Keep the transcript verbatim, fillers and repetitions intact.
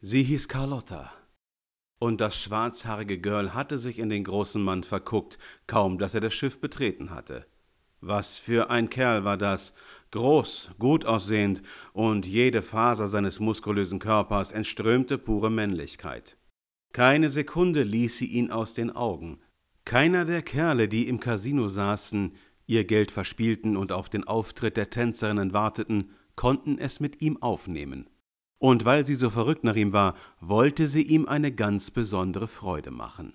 Sie hieß Carlotta. Und das schwarzhaarige Girl hatte sich in den großen Mann verguckt, kaum dass er das Schiff betreten hatte. Was für ein Kerl war das, groß, gut aussehend, und jede Faser seines muskulösen Körpers entströmte pure Männlichkeit. Keine Sekunde ließ sie ihn aus den Augen. Keiner der Kerle, die im Casino saßen, ihr Geld verspielten und auf den Auftritt der Tänzerinnen warteten, konnten es mit ihm aufnehmen. Und weil sie so verrückt nach ihm war, wollte sie ihm eine ganz besondere Freude machen.